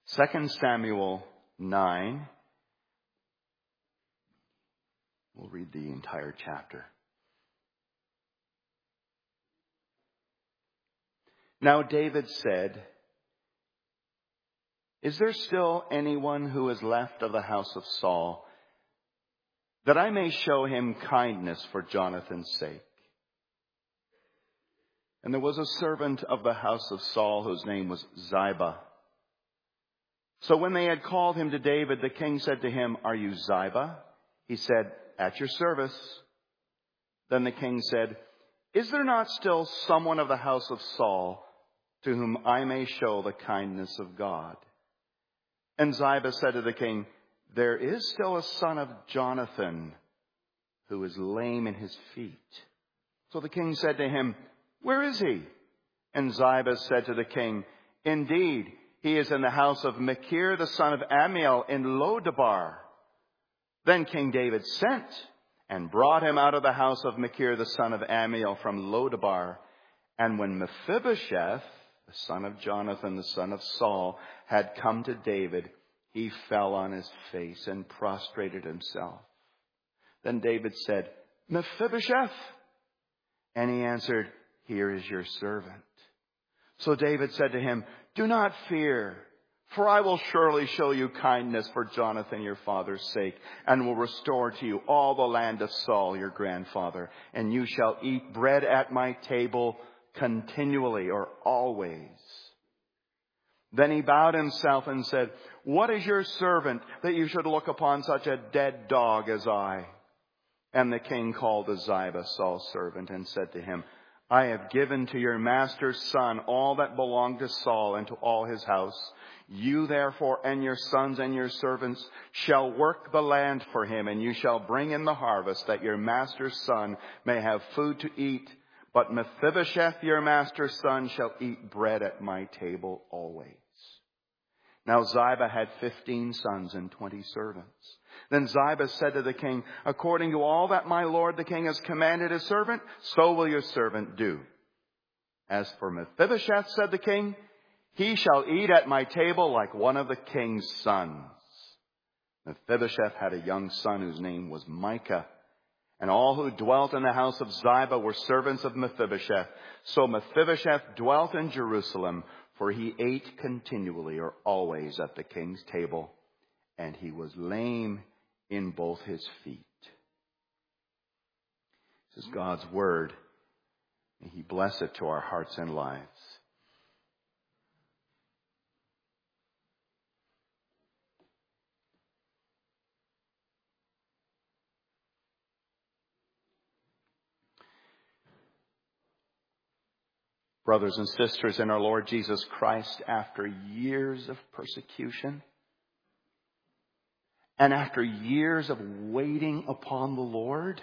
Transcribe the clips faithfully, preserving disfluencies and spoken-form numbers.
Second Samuel nine. We'll read the entire chapter. Now David said, "Is there still anyone who is left of the house of Saul, that I may show him kindness for Jonathan's sake?" And there was a servant of the house of Saul whose name was Ziba. So when they had called him to David, the king said to him, "Are you Ziba?" He said, "At your service." Then the king said, "Is there not still someone of the house of Saul to whom I may show the kindness of God?" And Ziba said to the king, "There is still a son of Jonathan who is lame in his feet." So the king said to him, "Where is he?" And Ziba said to the king, "Indeed, he is in the house of Machir, the son of Ammiel, in Lodabar." Then King David sent and brought him out of the house of Machir, the son of Ammiel, from Lodabar. And when Mephibosheth, the son of Jonathan, the son of Saul, had come to David, he fell on his face and prostrated himself. Then David said, "Mephibosheth?" And he answered, "Here is your servant." So David said to him, "Do not fear, for I will surely show you kindness for Jonathan your father's sake, and will restore to you all the land of Saul your grandfather, and you shall eat bread at my table continually," or always. Then he bowed himself and said, "What is your servant that you should look upon such a dead dog as I?" And the king called to Ziba, Saul's servant, and said to him, "I have given to your master's son all that belonged to Saul and to all his house. You therefore and your sons and your servants shall work the land for him, and you shall bring in the harvest, that your master's son may have food to eat. But Mephibosheth, your master's son, shall eat bread at my table always." Now Ziba had fifteen sons and twenty servants. Then Ziba said to the king, "According to all that my lord the king has commanded his servant, so will your servant do." "As for Mephibosheth," said the king, "he shall eat at my table like one of the king's sons." Mephibosheth had a young son whose name was Micah. And all who dwelt in the house of Ziba were servants of Mephibosheth. So Mephibosheth dwelt in Jerusalem, for he ate continually, or always, at the king's table. And he was lame in both his feet. This is God's word. May he bless it to our hearts and lives. Brothers and sisters in our Lord Jesus Christ, after years of persecution and after years of waiting upon the Lord,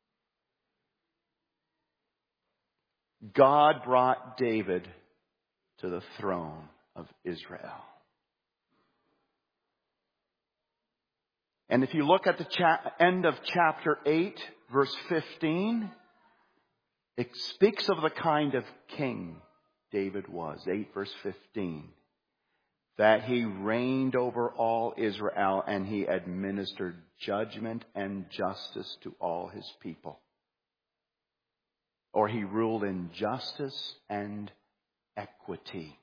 God brought David to the throne of Israel. And if you look at the cha- end of chapter eight, verse fifteen, it speaks of the kind of king David was. eight verse fifteen. That he reigned over all Israel and he administered judgment and justice to all his people. Or he ruled in justice and equity.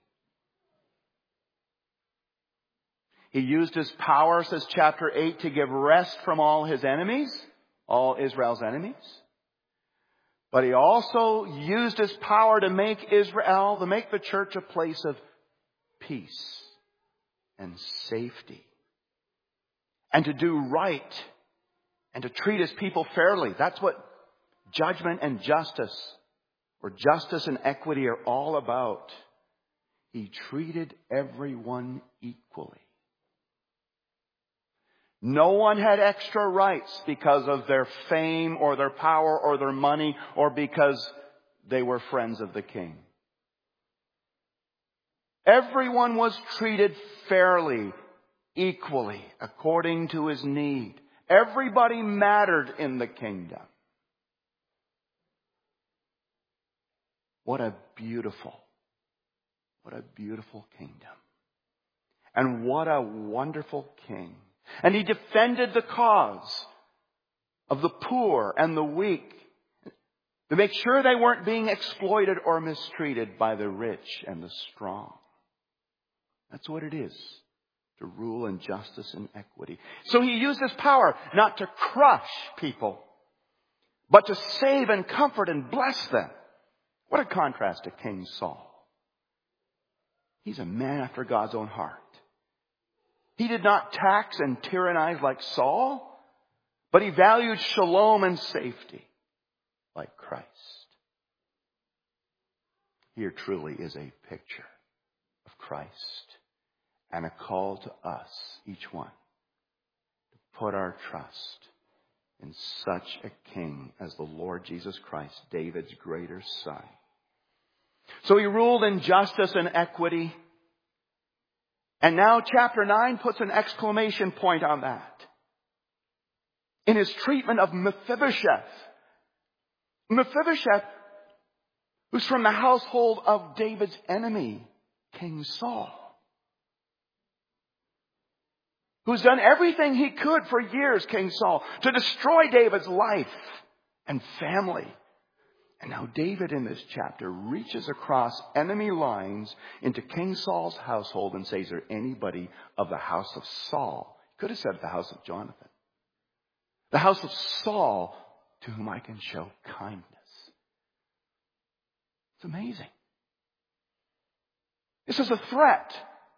He used his power, says chapter eight, to give rest from all his enemies, all Israel's enemies. But he also used his power to make Israel, to make the church a place of peace and safety. And to do right. And to treat his people fairly. That's what judgment and justice, or justice and equity, are all about. He treated everyone equally. No one had extra rights because of their fame or their power or their money or because they were friends of the king. Everyone was treated fairly, equally, according to his need. Everybody mattered in the kingdom. What a beautiful, what a beautiful kingdom. And what a wonderful king. And he defended the cause of the poor and the weak to make sure they weren't being exploited or mistreated by the rich and the strong. That's what it is to rule in justice and equity. So he used his power not to crush people, but to save and comfort and bless them. What a contrast to King Saul. He's a man after God's own heart. He did not tax and tyrannize like Saul, but he valued shalom and safety like Christ. Here truly is a picture of Christ and a call to us, each one, to put our trust in such a king as the Lord Jesus Christ, David's greater son. So he ruled in justice and equity. And now chapter nine puts an exclamation point on that. In his treatment of Mephibosheth. Mephibosheth, who's from the household of David's enemy, King Saul. Who's done everything he could for years, King Saul, to destroy David's life and family. And now David in this chapter reaches across enemy lines into King Saul's household and says, is there anybody of the house of Saul? He could have said the house of Jonathan. The house of Saul to whom I can show kindness. It's amazing. This is a threat.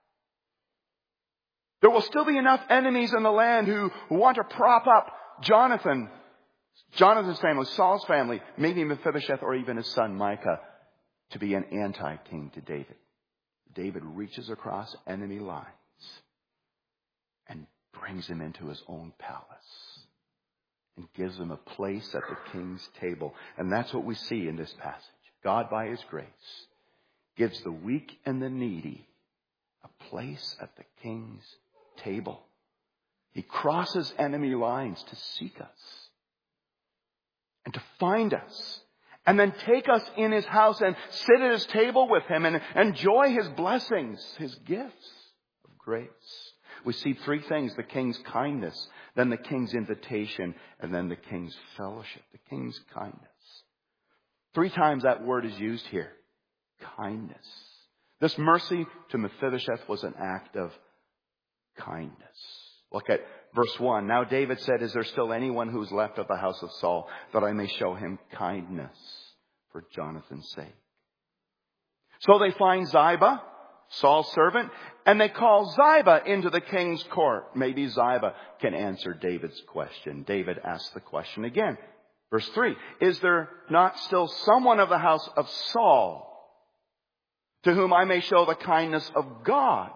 There will still be enough enemies in the land who want to prop up Jonathan, Jonathan's family, Saul's family, maybe Mephibosheth or even his son Micah, to be an anti-king to David. David reaches across enemy lines and brings him into his own palace and gives him a place at the king's table. And that's what we see in this passage. God, by his grace, gives the weak and the needy a place at the king's table. He crosses enemy lines to seek us and to find us, and then take us in his house and sit at his table with him and enjoy his blessings, his gifts of grace. We see three things: the king's kindness, then the king's invitation, and then the king's fellowship. The king's kindness. Three times that word is used here. Kindness. This mercy to Mephibosheth was an act of kindness. Look at verse one. Now David said, is there still anyone who's left of the house of Saul that I may show him kindness for Jonathan's sake? So they find Ziba, Saul's servant, and they call Ziba into the king's court. Maybe Ziba can answer David's question. David asks the question again. Verse three. Is there not still someone of the house of Saul to whom I may show the kindness of God?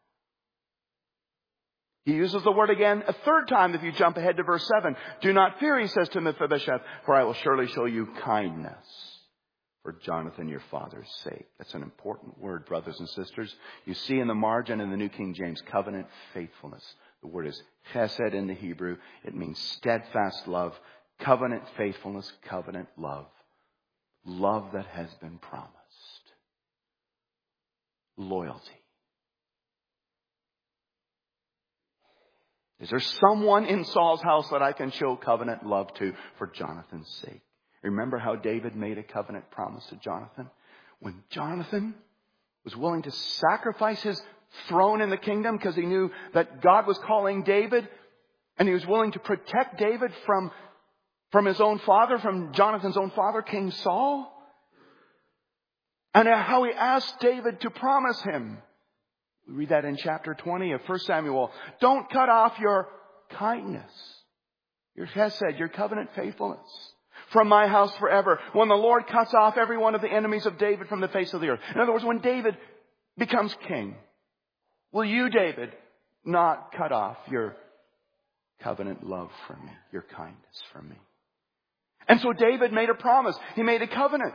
He uses the word again a third time if you jump ahead to verse seven. Do not fear, he says to Mephibosheth, for I will surely show you kindness for Jonathan your father's sake. That's an important word, brothers and sisters. You see in the margin in the New King James, covenant faithfulness. The word is chesed in the Hebrew. It means steadfast love, covenant faithfulness, covenant love. Love that has been promised. Loyalty. Is there someone in Saul's house that I can show covenant love to for Jonathan's sake? Remember how David made a covenant promise to Jonathan? When Jonathan was willing to sacrifice his throne in the kingdom because he knew that God was calling David, and he was willing to protect David from, from his own father, from Jonathan's own father, King Saul. And how he asked David to promise him. We read that in chapter twenty of First Samuel. Don't cut off your kindness, your chesed, your covenant faithfulness from my house forever. When the Lord cuts off every one of the enemies of David from the face of the earth. In other words, when David becomes king, will you, David, not cut off your covenant love from me, your kindness from me? And so David made a promise. He made a covenant.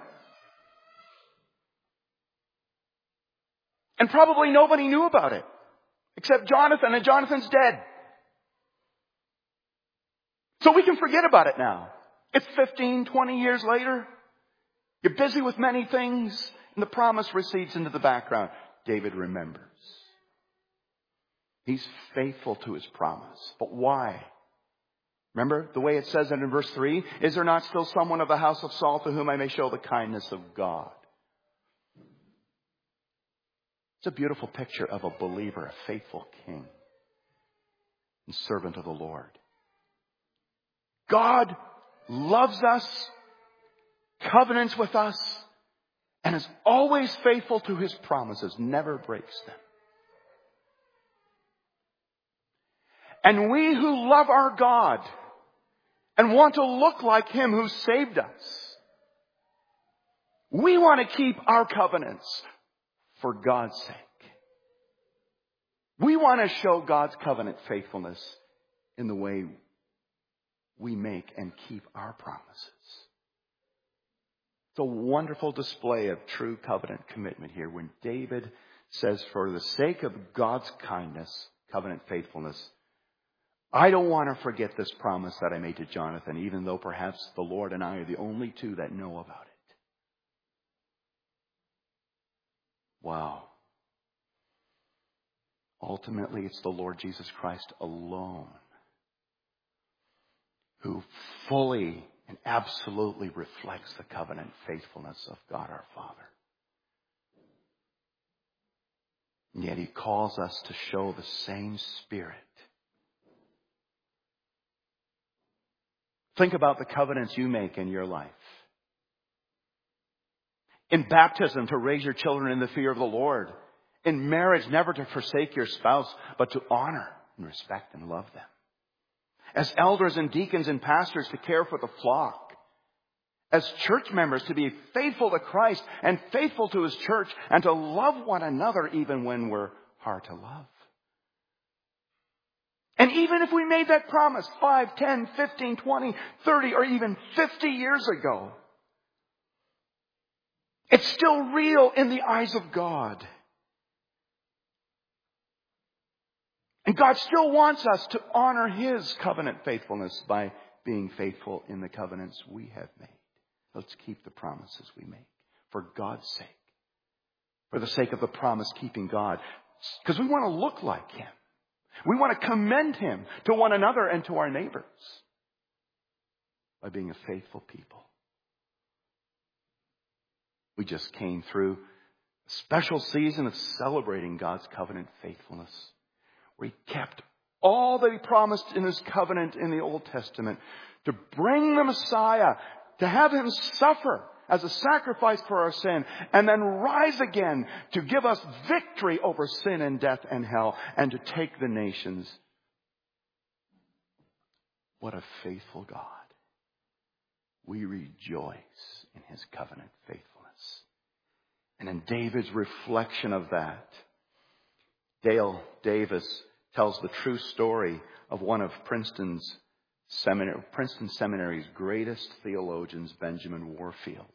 And probably nobody knew about it except Jonathan, and Jonathan's dead. So we can forget about it now. It's fifteen, twenty years later. You're busy with many things, and the promise recedes into the background. David remembers. He's faithful to his promise. But why? Remember the way it says it in verse three? Is there not still someone of the house of Saul to whom I may show the kindness of God? It's a beautiful picture of a believer, a faithful king and servant of the Lord. God loves us, covenants with us, and is always faithful to his promises, never breaks them. And we who love our God and want to look like him who saved us, we want to keep our covenants for God's sake. We want to show God's covenant faithfulness in the way we make and keep our promises. It's a wonderful display of true covenant commitment here when David says, for the sake of God's kindness, covenant faithfulness, I don't want to forget this promise that I made to Jonathan, even though perhaps the Lord and I are the only two that know about it. Wow. Ultimately, it's the Lord Jesus Christ alone who fully and absolutely reflects the covenant faithfulness of God our Father. And yet he calls us to show the same Spirit. Think about the covenants you make in your life. In baptism, to raise your children in the fear of the Lord. In marriage, never to forsake your spouse, but to honor and respect and love them. As elders and deacons and pastors, to care for the flock. As church members, to be faithful to Christ and faithful to his church and to love one another even when we're hard to love. And even if we made that promise five, ten, fifteen, twenty, thirty, or even fifty years ago, it's still real in the eyes of God. And God still wants us to honor his covenant faithfulness by being faithful in the covenants we have made. Let's keep the promises we make for God's sake. For the sake of the promise-keeping God. Because we want to look like him. We want to commend him to one another and to our neighbors by being a faithful people. We just came through a special season of celebrating God's covenant faithfulness, where he kept all that he promised in his covenant in the Old Testament to bring the Messiah, to have him suffer as a sacrifice for our sin, and then rise again to give us victory over sin and death and hell, and to take the nations. What a faithful God. We rejoice in his covenant faithfulness. And in David's reflection of that, Dale Davis tells the true story of one of Princeton's Seminary, Princeton Seminary's greatest theologians, Benjamin Warfield.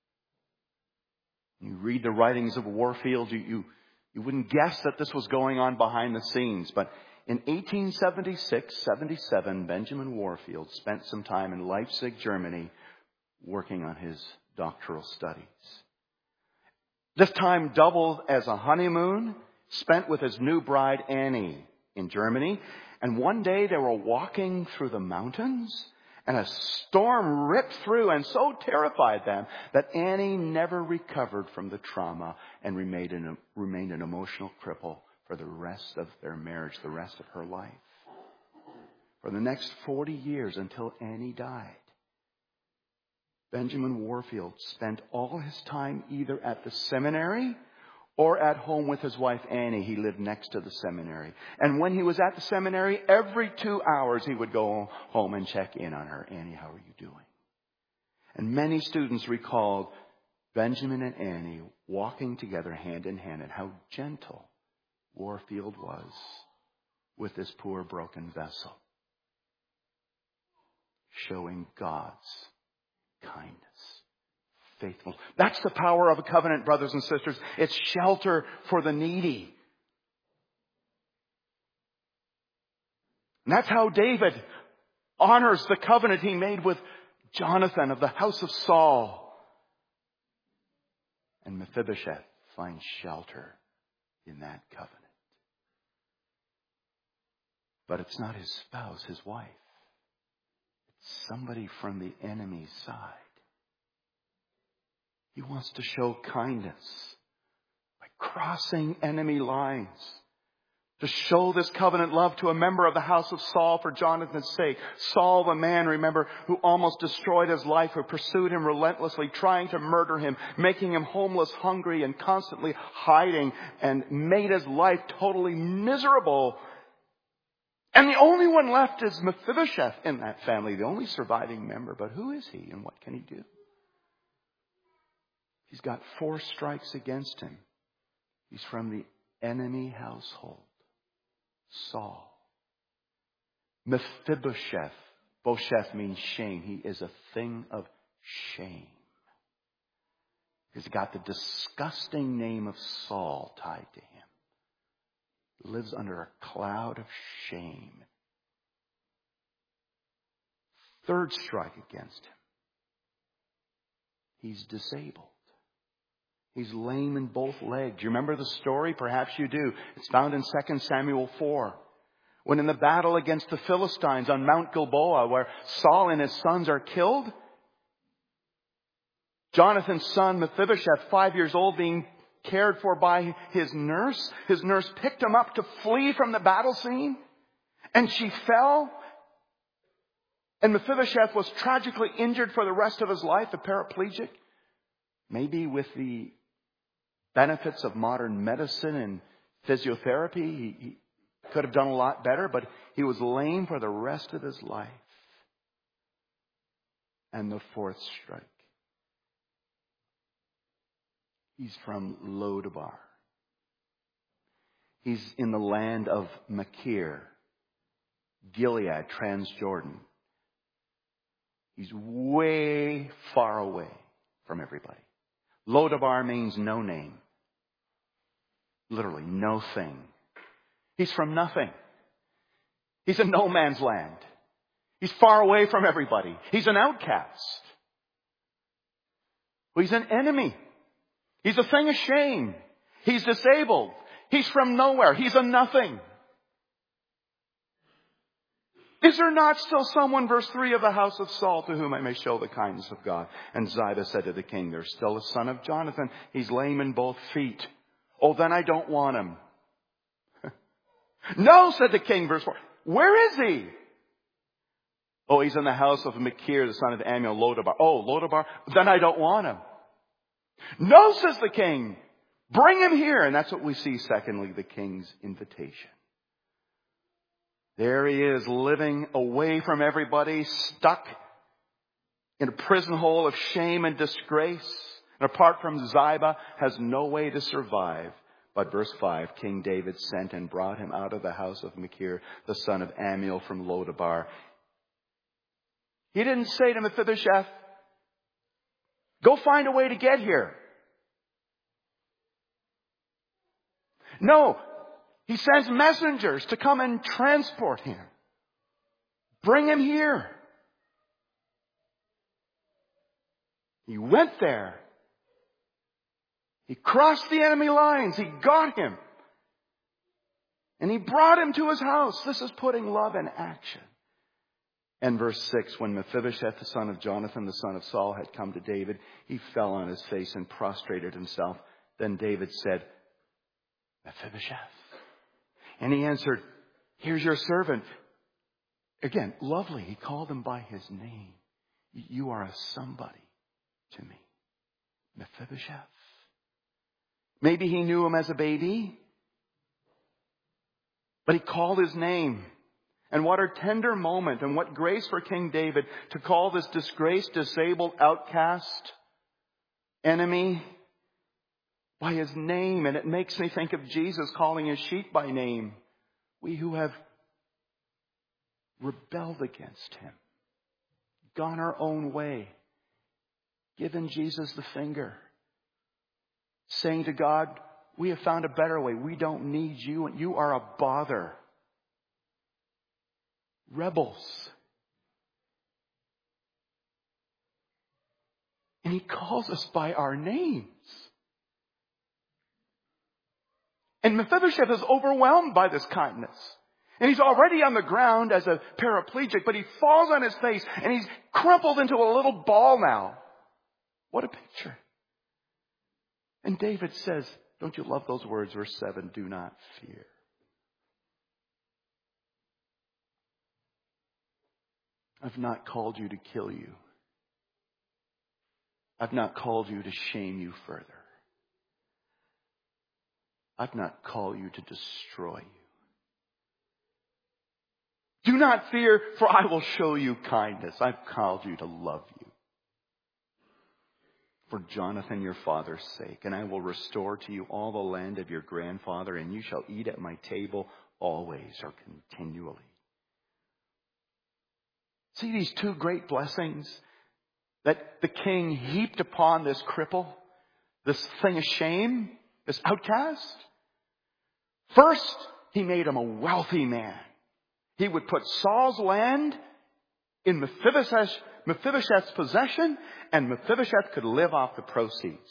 You read the writings of Warfield, you, you, you wouldn't guess that this was going on behind the scenes. But in eighteen seventy-six seventy-seven, Benjamin Warfield spent some time in Leipzig, Germany, working on his doctoral studies. This time doubled as a honeymoon spent with his new bride, Annie, in Germany. And one day they were walking through the mountains, and a storm ripped through and so terrified them that Annie never recovered from the trauma and remained an, remained an emotional cripple for the rest of their marriage, the rest of her life. For the next forty years until Annie died, Benjamin Warfield spent all his time either at the seminary or at home with his wife, Annie. He lived next to the seminary. And when he was at the seminary, every two hours he would go home and check in on her. Annie, how are you doing? And many students recalled Benjamin and Annie walking together hand in hand, and how gentle Warfield was with this poor broken vessel, showing God's kindness. Faithful. That's the power of a covenant, brothers and sisters. It's shelter for the needy. And that's how David honors the covenant he made with Jonathan of the house of Saul. And Mephibosheth finds shelter in that covenant. But it's not his spouse, his wife. It's somebody from the enemy's side. He wants to show kindness by crossing enemy lines. To show this covenant love to a member of the house of Saul for Jonathan's sake. Saul, the man, remember, who almost destroyed his life, who pursued him relentlessly, trying to murder him, making him homeless, hungry, and constantly hiding, and made his life totally miserable. And the only one left is Mephibosheth in that family, the only surviving member. But who is he and what can he do? He's got four strikes against him. He's from the enemy household. Saul. Mephibosheth. Bosheth means shame. He is a thing of shame. He's got the disgusting name of Saul tied to him. He lives under a cloud of shame. Third strike against him. He's disabled. He's lame in both legs. You remember the story? Perhaps you do. It's found in Second Samuel four. When in the battle against the Philistines on Mount Gilboa, where Saul and his sons are killed, Jonathan's son Mephibosheth, five years old, being cared for by his nurse. His nurse picked him up to flee from the battle scene, and she fell. And Mephibosheth was tragically injured for the rest of his life, a paraplegic. Maybe with the benefits of modern medicine and physiotherapy, he, he could have done a lot better, but he was lame for the rest of his life. And the fourth strike. He's from Lodabar. He's in the land of Machir, Gilead, Transjordan. He's way far away from everybody. Lodabar means no name. Literally, no thing. He's from nothing. He's in no man's land. He's far away from everybody. He's an outcast. Well, he's an enemy. He's a thing of shame. He's disabled. He's from nowhere. He's a nothing. Is there not still someone, verse three, of the house of Saul to whom I may show the kindness of God? And Ziba said to the king, there's still a son of Jonathan. He's lame in both feet. Oh, then I don't want him. No, said the king, verse four. Where is he? Oh, he's in the house of Machir, the son of Ammiel, Lodabar. Oh, Lodabar? Then I don't want him. No, says the king. Bring him here. And that's what we see, secondly, the king's invitation. There he is, living away from everybody, stuck in a prison hole of shame and disgrace. And apart from Ziba, has no way to survive. But verse five, King David sent and brought him out of the house of Machir, the son of Ammiel from Lodabar. He didn't say to Mephibosheth, go find a way to get here. No. He sends messengers to come and transport him. Bring him here. He went there. He crossed the enemy lines. He got him. And he brought him to his house. This is putting love in action. And verse six, when Mephibosheth, the son of Jonathan, the son of Saul, had come to David, he fell on his face and prostrated himself. Then David said, Mephibosheth. And he answered, here's your servant. Again, lovely. He called him by his name. You are a somebody to me. Mephibosheth. Maybe he knew him as a baby. But he called his name. And what a tender moment and what grace for King David to call this disgraced, disabled, outcast, enemy by his name. And it makes me think of Jesus calling his sheep by name. We who have rebelled against him, gone our own way, given Jesus the finger, saying to God, we have found a better way. We don't need you, and you are a bother. Rebels. And he calls us by our names. And Mephibosheth is overwhelmed by this kindness. And he's already on the ground as a paraplegic, but he falls on his face and he's crumpled into a little ball now. What a picture. And David says, don't you love those words? Verse seven, do not fear. I've not called you to kill you. I've not called you to shame you further. I've not called you to destroy you. Do not fear, for I will show you kindness. I've called you to love you. For Jonathan your father's sake, and I will restore to you all the land of your grandfather, and you shall eat at my table always or continually. See these two great blessings that the king heaped upon this cripple, this thing of shame, this outcast? First, he made him a wealthy man. He would put Saul's land in Mephibosheth, Mephibosheth's possession, and Mephibosheth could live off the proceeds.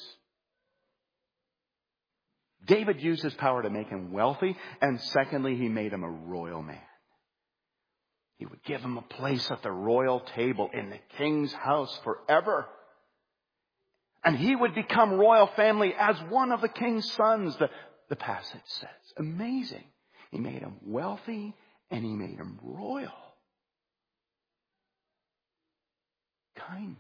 David used his power to make him wealthy, and secondly, he made him a royal man. He would give him a place at the royal table in the king's house forever. And he would become royal family as one of the king's sons, the, the passage says. Amazing. He made him wealthy and he made him royal. Kindness.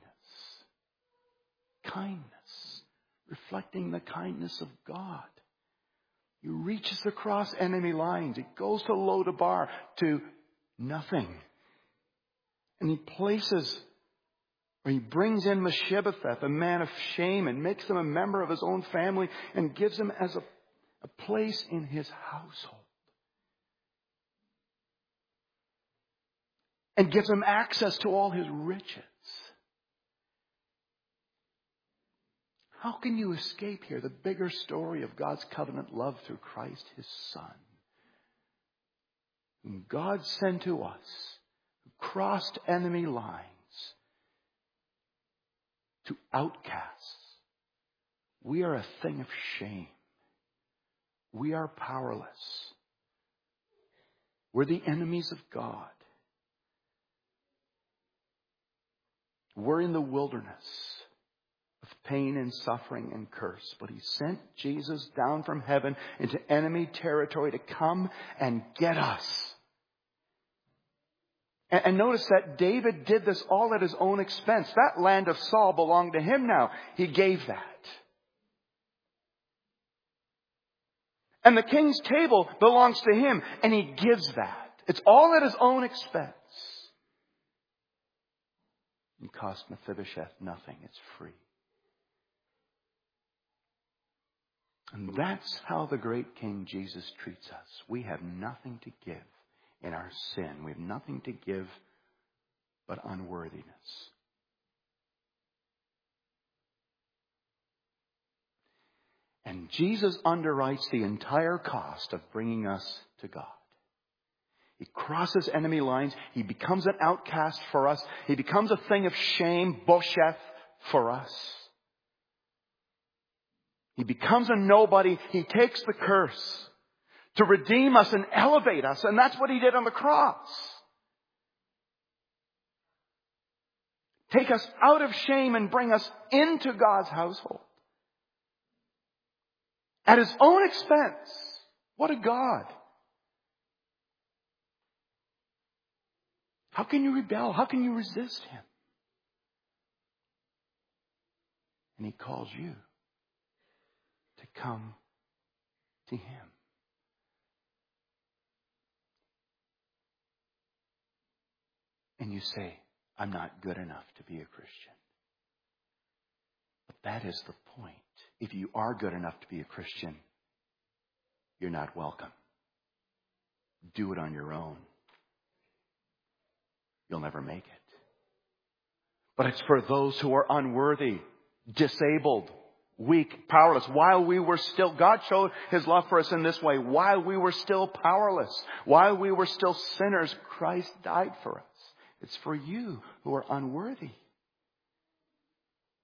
Kindness. Reflecting the kindness of God. He reaches across enemy lines. It goes to Lodabar, to nothing. And he places, or he brings in Mephibosheth, a man of shame, and makes him a member of his own family and gives him as a, a place in his household. And gives him access to all his riches. How can you escape here the bigger story of God's covenant love through Christ, his Son? Whom God sent to us, who crossed enemy lines, to outcasts. We are a thing of shame. We are powerless. We're the enemies of God. We're in the wilderness of pain and suffering and curse. But he sent Jesus down from heaven into enemy territory to come and get us. And, and notice that David did this all at his own expense. That land of Saul belonged to him now. He gave that. And the king's table belongs to him. And he gives that. It's all at his own expense. It cost Mephibosheth nothing. It's free. And that's how the great King Jesus treats us. We have nothing to give in our sin. We have nothing to give but unworthiness. And Jesus underwrites the entire cost of bringing us to God. He crosses enemy lines. He becomes an outcast for us. He becomes a thing of shame, bosheth, for us. He becomes a nobody. He takes the curse to redeem us and elevate us. And that's what he did on the cross. Take us out of shame and bring us into God's household. At his own expense. What a God. How can you rebel? How can you resist him? And he calls you to come to him. And you say, I'm not good enough to be a Christian. But that is the point. If you are good enough to be a Christian, you're not welcome. Do it on your own. You'll never make it. But it's for those who are unworthy, disabled, weak, powerless. While we were still, God showed his love for us in this way. While we were still powerless, while we were still sinners, Christ died for us. It's for you who are unworthy,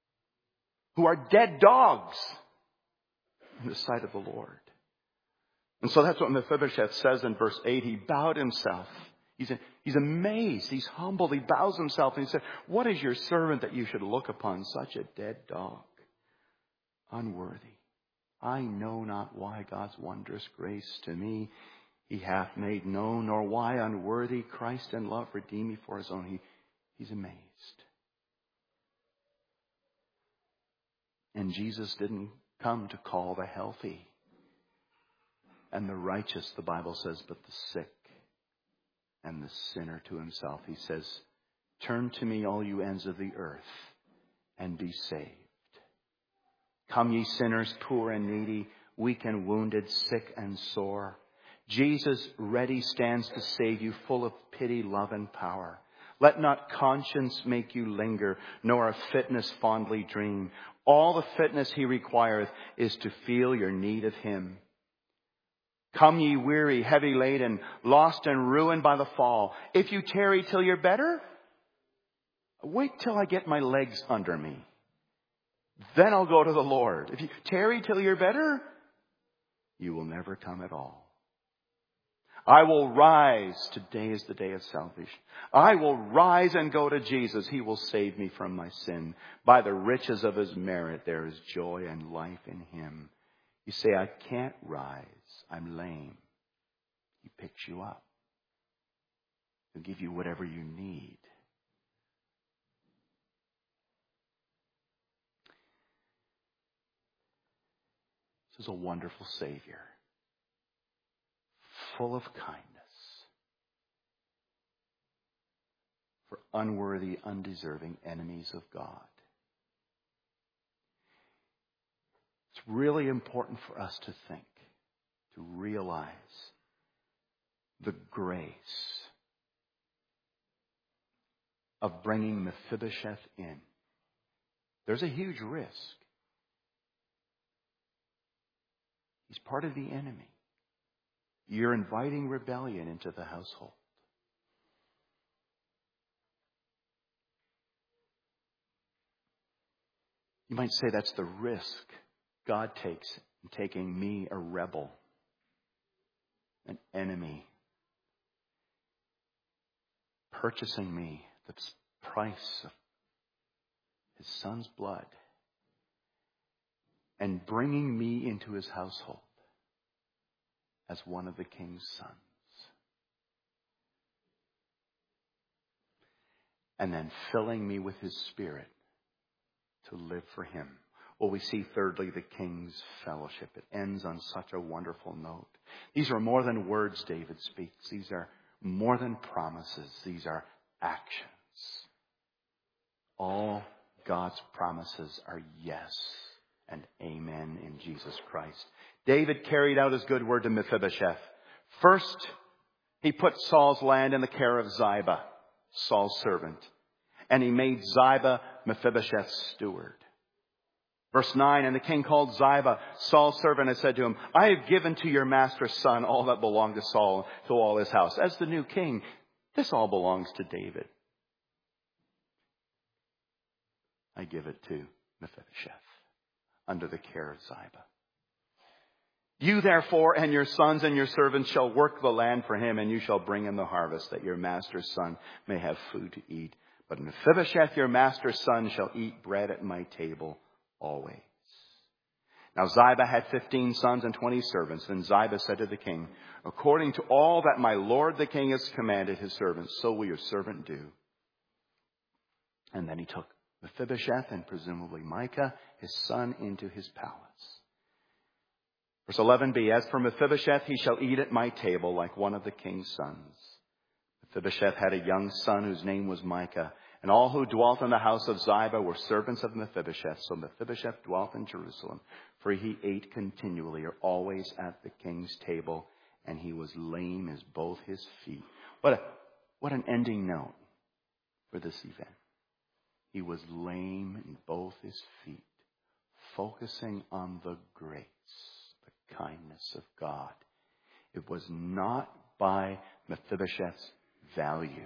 who are dead dogs in the sight of the Lord. And so that's what Mephibosheth says in verse eight. He bowed himself. He's, he's amazed. He's humbled. He bows himself and he said, what is your servant that you should look upon such a dead dog? Unworthy. I know not why God's wondrous grace to me he hath made known, nor why unworthy Christ in love redeemed me for his own. He, he's amazed. And Jesus didn't come to call the healthy and the righteous, the Bible says, but the sick and the sinner to himself. He says, turn to me, all you ends of the earth, and be saved. Come, ye sinners, poor and needy, weak and wounded, sick and sore. Jesus ready stands to save you, full of pity, love, and power. Let not conscience make you linger, nor a fitness fondly dream. All the fitness he requireth is to feel your need of him. Come, ye weary, heavy laden, lost and ruined by the fall. If you tarry till you're better, wait till I get my legs under me. Then I'll go to the Lord. If you tarry till you're better, you will never come at all. I will rise. Today is the day of salvation. I will rise and go to Jesus. He will save me from my sin. By the riches of his merit, there is joy and life in him. You say, I can't rise. I'm lame. He picks you up. He'll give you whatever you need. This is a wonderful Savior, full of kindness for unworthy, undeserving enemies of God. It's really important for us to think, to realize the grace of bringing Mephibosheth in. There's a huge risk. He's part of the enemy. You're inviting rebellion into the household. You might say that's the risk God takes in taking me, a rebel, an enemy, purchasing me the price of his son's blood, and bringing me into his household as one of the king's sons. And then filling me with his Spirit to live for him. Well, we see thirdly the king's fellowship. It ends on such a wonderful note. These are more than words David speaks. These are more than promises. These are actions. All God's promises are yes and amen in Jesus Christ. David carried out his good word to Mephibosheth. First, he put Saul's land in the care of Ziba, Saul's servant. And he made Ziba Mephibosheth's steward. Verse nine, and the king called Ziba, Saul's servant, and said to him, I have given to your master's son all that belonged to Saul, to all his house. As the new king, this all belongs to David. I give it to Mephibosheth, under the care of Ziba. You therefore and your sons and your servants shall work the land for him, and you shall bring in the harvest, that your master's son may have food to eat. But Mephibosheth, your master's son, shall eat bread at my table always. Now Ziba had fifteen sons and twenty servants. Then Ziba said to the king, according to all that my lord the king has commanded his servants, so will your servant do. And then he took Mephibosheth and presumably Micah, his son, into his palace. Verse eleven b, as for Mephibosheth, he shall eat at my table like one of the king's sons. Mephibosheth had a young son whose name was Micah, and all who dwelt in the house of Ziba were servants of Mephibosheth. So Mephibosheth dwelt in Jerusalem, for he ate continually, or always at the king's table, and he was lame as both his feet. What a, what an ending note for this event. He was lame in both his feet, focusing on the grace, the kindness of God. It was not by Mephibosheth's value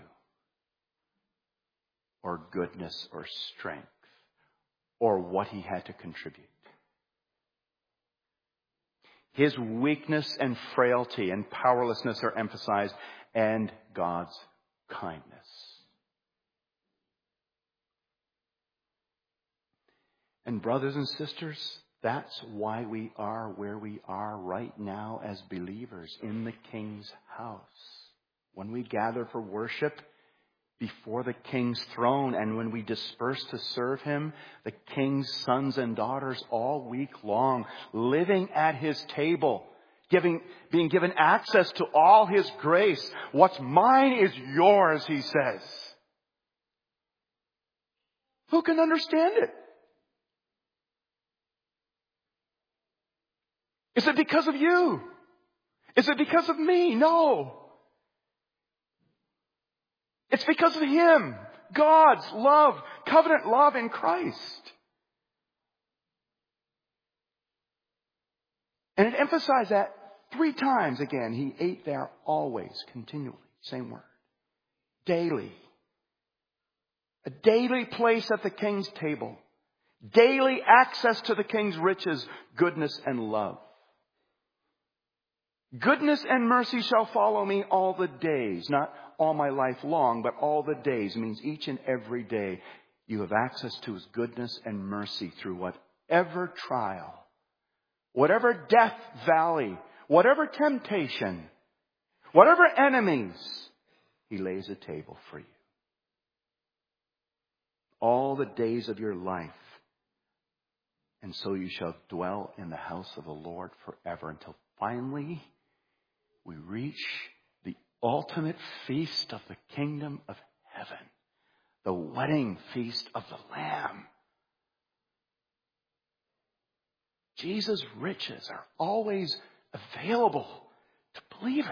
or goodness or strength or what he had to contribute. His weakness and frailty and powerlessness are emphasized, and God's kindness. And brothers and sisters, that's why we are where we are right now as believers in the King's house. When we gather for worship before the King's throne, and when we disperse to serve Him, the King's sons and daughters all week long, living at His table, giving, being given access to all His grace. What's mine is yours, He says. Who can understand it? Is it because of you? Is it because of me? No. It's because of Him. God's love, covenant love in Christ. And it emphasized that three times again. He ate there always, continually. Same word. Daily. A daily place at the King's table. Daily access to the King's riches, goodness, and love. Goodness and mercy shall follow me all the days. Not all my life long, but all the days. It means each and every day you have access to His goodness and mercy through whatever trial, whatever death valley, whatever temptation, whatever enemies. He lays a table for you. All the days of your life. And so you shall dwell in the house of the Lord forever, until finally we reach the ultimate feast of the kingdom of heaven. The wedding feast of the Lamb. Jesus' riches are always available to believers.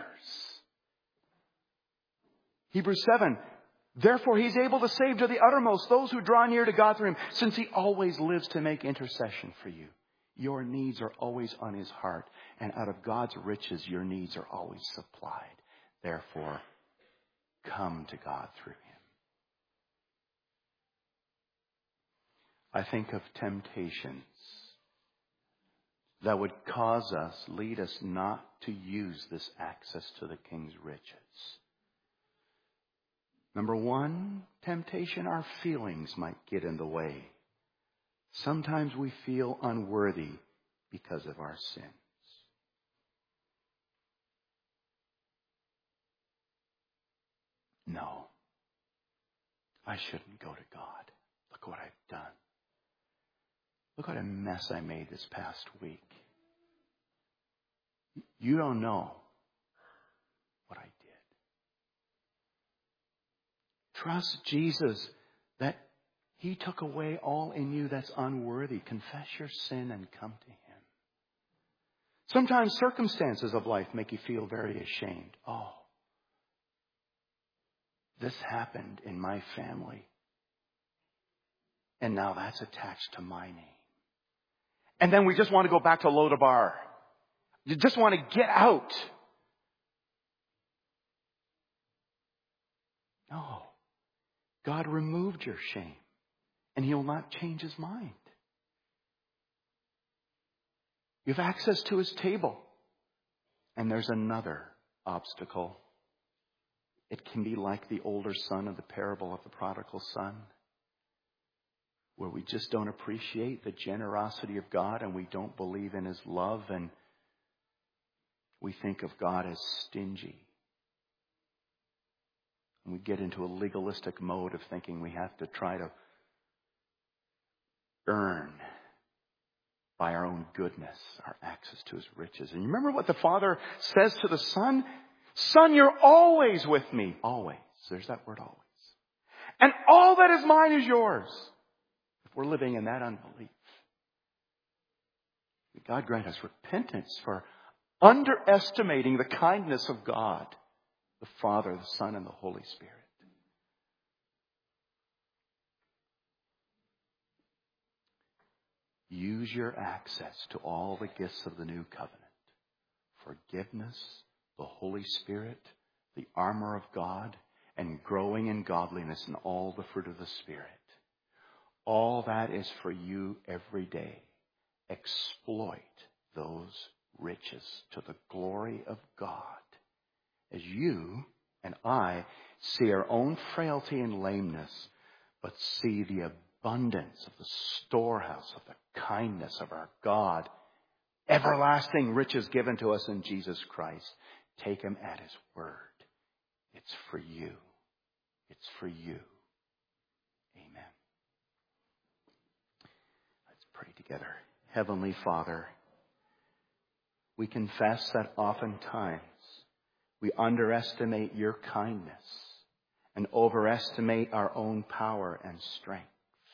Hebrews seven. Therefore He's able to save to the uttermost those who draw near to God through Him, since He always lives to make intercession for you. Your needs are always on His heart. And out of God's riches, your needs are always supplied. Therefore, come to God through Him. I think of temptations that would cause us, lead us not to use this access to the King's riches. Number one, temptation, our feelings might get in the way. Sometimes we feel unworthy because of our sins. No, I shouldn't go to God. Look what I've done. Look what a mess I made this past week. You don't know what I did. Trust Jesus that He took away all in you that's unworthy. Confess your sin and come to Him. Sometimes circumstances of life make you feel very ashamed. Oh, this happened in my family. And now that's attached to my name. And then we just want to go back to Lodabar. You just want to get out. No. God removed your shame. And He'll not change His mind. You have access to His table. And there's another obstacle. It can be like the older son of the parable of the prodigal son, where we just don't appreciate the generosity of God and we don't believe in His love, and we think of God as stingy. And we get into a legalistic mode of thinking we have to try to earn by our own goodness our access to His riches. And you remember what the Father says to the Son? Son, you're always with me. Always. There's that word always. And all that is mine is yours. If we're living in that unbelief, God grant us repentance for underestimating the kindness of God, the Father, the Son, and the Holy Spirit. Use your access to all the gifts of the new covenant. Forgiveness, the Holy Spirit, the armor of God, and growing in godliness and all the fruit of the Spirit. All that is for you every day. Exploit those riches to the glory of God. As you and I see our own frailty and lameness, but see the abundance of the storehouse of the kindness of our God, everlasting riches given to us in Jesus Christ. Take him at his word. It's for you. It's for you. Amen. Let's pray together. Heavenly Father, we confess that oftentimes we underestimate your kindness and overestimate our own power and strength.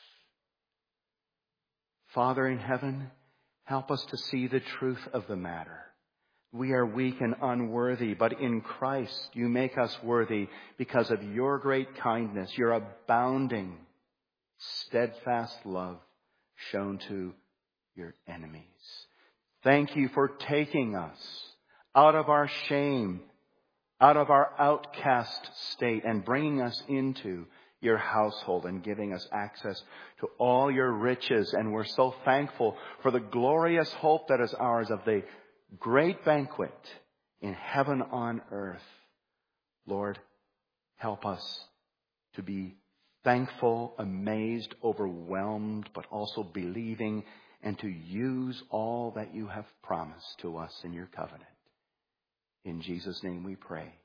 Father in heaven, help us to see the truth of the matter. We are weak and unworthy, but in Christ you make us worthy because of your great kindness, your abounding, steadfast love shown to your enemies. Thank you for taking us out of our shame, out of our outcast state, and bringing us into your household and giving us access to all your riches. And we're so thankful for the glorious hope that is ours of the great banquet in heaven on earth. Lord, help us to be thankful, amazed, overwhelmed, but also believing, and to use all that you have promised to us in your covenant. In Jesus' name we pray.